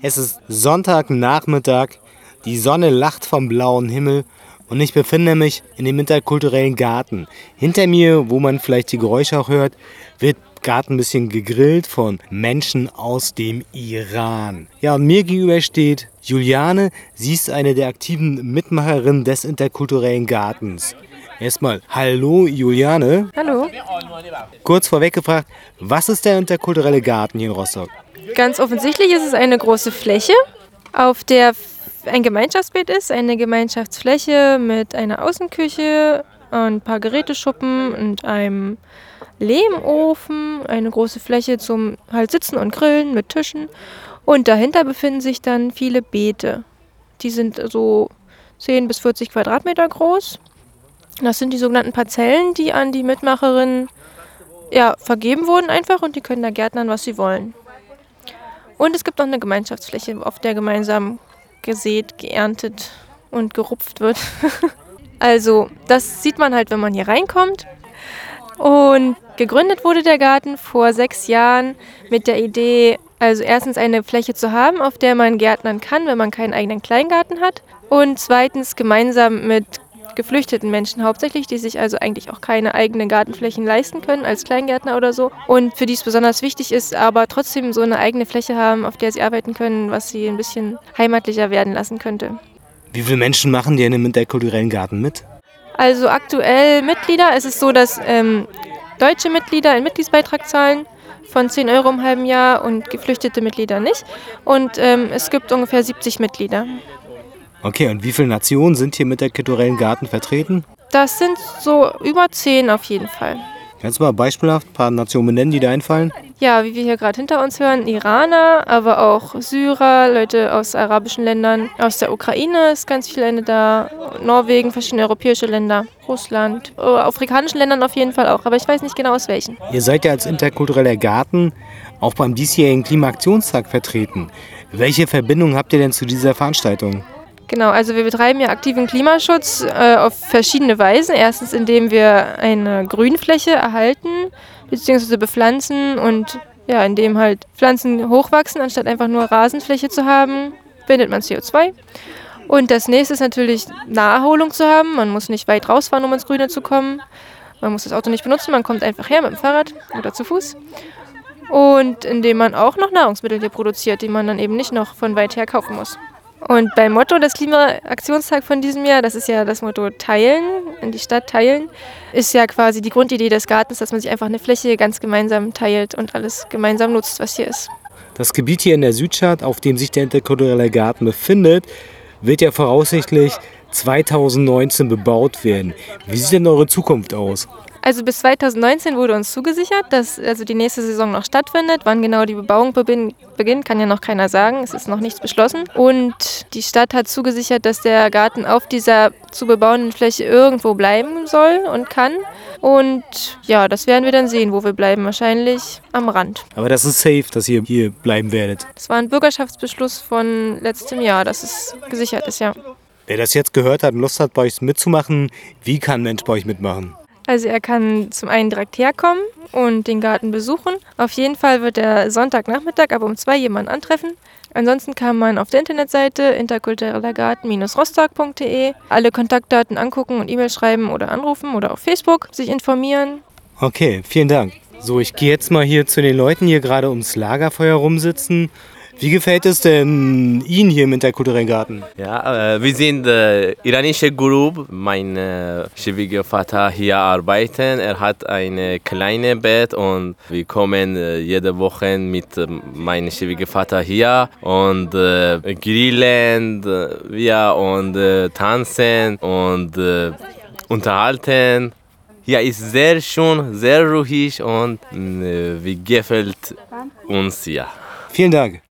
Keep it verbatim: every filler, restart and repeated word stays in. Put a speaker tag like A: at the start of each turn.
A: Es ist Sonntagnachmittag, die Sonne lacht vom blauen Himmel und ich befinde mich in dem interkulturellen Garten. Hinter mir, wo man vielleicht die Geräusche auch hört, wird gerade ein bisschen gegrillt von Menschen aus dem Iran. Ja, und mir gegenüber steht Juliane. Sie ist eine der aktiven Mitmacherinnen des interkulturellen Gartens. Erstmal, hallo Juliane.
B: Hallo.
A: Kurz vorweg gefragt, was ist der interkulturelle Garten hier in Rostock?
B: Ganz offensichtlich ist es eine große Fläche, auf der ein Gemeinschaftsbeet ist, eine Gemeinschaftsfläche mit einer Außenküche, ein paar Geräteschuppen und einem Lehmofen, eine große Fläche zum halt Sitzen und Grillen mit Tischen. Und dahinter befinden sich dann viele Beete. Die sind so zehn bis vierzig Quadratmeter groß. Das sind die sogenannten Parzellen, die an die Mitmacherinnen ja, vergeben wurden einfach und die können da gärtnern, was sie wollen. Und es gibt noch eine Gemeinschaftsfläche, auf der gemeinsam gesät, geerntet und gerupft wird. Also das sieht man halt, wenn man hier reinkommt. Und gegründet wurde der Garten vor sechs Jahren mit der Idee, also erstens eine Fläche zu haben, auf der man gärtnern kann, wenn man keinen eigenen Kleingarten hat. Und zweitens gemeinsam mit geflüchteten Menschen hauptsächlich, die sich also eigentlich auch keine eigenen Gartenflächen leisten können als Kleingärtner oder so. Und für die es besonders wichtig ist, aber trotzdem so eine eigene Fläche haben, auf der sie arbeiten können, was sie ein bisschen heimatlicher werden lassen könnte.
A: Wie viele Menschen machen denn im interkulturellen Garten mit?
B: Also aktuell Mitglieder, es ist so, dass ähm, deutsche Mitglieder einen Mitgliedsbeitrag zahlen von zehn Euro im halben Jahr und geflüchtete Mitglieder nicht. Und ähm, es gibt ungefähr siebzig Mitglieder.
A: Okay, und wie viele Nationen sind hier mit der interkulturellen Garten vertreten?
B: Das sind so über zehn auf jeden Fall.
A: Kannst du mal beispielhaft ein paar Nationen benennen, die da einfallen?
B: Ja, wie wir hier gerade hinter uns hören, Iraner, aber auch Syrer, Leute aus arabischen Ländern. Aus der Ukraine ist ganz viel eine da, Norwegen, verschiedene europäische Länder, Russland, oh, afrikanischen Ländern auf jeden Fall auch, aber ich weiß nicht genau aus welchen.
A: Ihr seid ja als interkultureller Garten auch beim diesjährigen Klimaaktionstag vertreten. Welche Verbindung habt ihr denn zu dieser Veranstaltung?
B: Genau, also wir betreiben ja aktiven Klimaschutz äh, auf verschiedene Weisen. Erstens, indem wir eine Grünfläche erhalten bzw. bepflanzen und ja, indem halt Pflanzen hochwachsen, anstatt einfach nur Rasenfläche zu haben, bindet man C O zwei. Und das nächste ist natürlich Naherholung zu haben. Man muss nicht weit rausfahren, um ins Grüne zu kommen. Man muss das Auto nicht benutzen, man kommt einfach her mit dem Fahrrad oder zu Fuß. Und indem man auch noch Nahrungsmittel hier produziert, die man dann eben nicht noch von weit her kaufen muss. Und beim Motto des Klimaaktionstag von diesem Jahr, das ist ja das Motto Teilen, in die Stadt teilen, ist ja quasi die Grundidee des Gartens, dass man sich einfach eine Fläche ganz gemeinsam teilt und alles gemeinsam nutzt, was hier ist.
A: Das Gebiet hier in der Südstadt, auf dem sich der interkulturelle Garten befindet, wird ja voraussichtlich zweitausendneunzehn bebaut werden. Wie sieht denn eure Zukunft aus?
B: Also bis zweitausendneunzehn wurde uns zugesichert, dass also die nächste Saison noch stattfindet. Wann genau die Bebauung beginnt, kann ja noch keiner sagen. Es ist noch nichts beschlossen. Und die Stadt hat zugesichert, dass der Garten auf dieser zu bebauenden Fläche irgendwo bleiben soll und kann. Und ja, das werden wir dann sehen, wo wir bleiben. Wahrscheinlich am Rand.
A: Aber das ist safe, dass ihr hier bleiben werdet.
B: Das war ein Bürgerschaftsbeschluss von letztem Jahr, dass es gesichert ist, ja.
A: Wer das jetzt gehört hat und Lust hat, bei euch mitzumachen, wie kann ein Mensch bei euch mitmachen?
B: Also er kann zum einen direkt herkommen und den Garten besuchen. Auf jeden Fall wird er Sonntagnachmittag ab um zwei jemanden antreffen. Ansonsten kann man auf der Internetseite interkulturellergarten Bindestrich rostock punkt de alle Kontaktdaten angucken und E-Mail schreiben oder anrufen oder auf Facebook sich informieren.
A: Okay, vielen Dank. So, ich gehe jetzt mal hier zu den Leuten, die hier gerade ums Lagerfeuer rumsitzen. Wie gefällt es denn Ihnen hier im interkulturellen Garten?
C: Ja, äh, wir sind äh, iranische Gruppe. Mein äh, Schwiegervater hier arbeiten. Er hat ein kleines Bett und wir kommen äh, jede Woche mit äh, meinem Schwiegervater hier und äh, grillen, äh, ja, und äh, tanzen und äh, unterhalten. Ja, ist sehr schön, sehr ruhig und äh, wie gefällt uns hier.
A: Vielen Dank.